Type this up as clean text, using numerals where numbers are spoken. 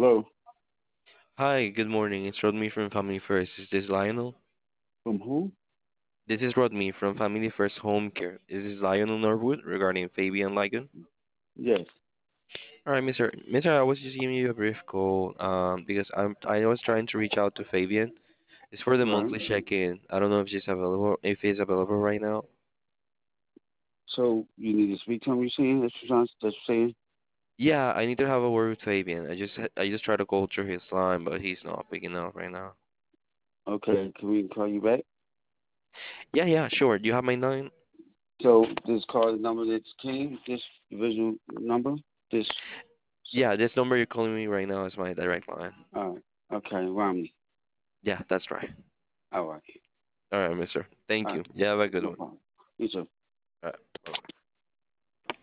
Hello? Hi, good morning. It's Rodney from Family First. Is this Lionel? From who? This is Rodney from Family First Home Care. Is this Lionel Norwood regarding Fabian Ligon? Yes. All right, Mister, I was just giving you a brief call because I was trying to reach out to Fabian. It's for the Right. monthly check-in. I don't know if she's available, if he's available right now. So you need to speak to him, you saying? That's what you're saying? Yeah, I need to have a word with Fabian. I just tried to call through his line, but he's not picking up right now. Okay, can we call you back? Yeah, yeah, sure. Do you have my line? So this call the number that came, this divisional number? This Yeah, this number you're calling me right now is my direct line. alright. Okay, Romney. Yeah, that's right. All right. All right, mister. All Thank right. you. You have a good No one. problem. You too.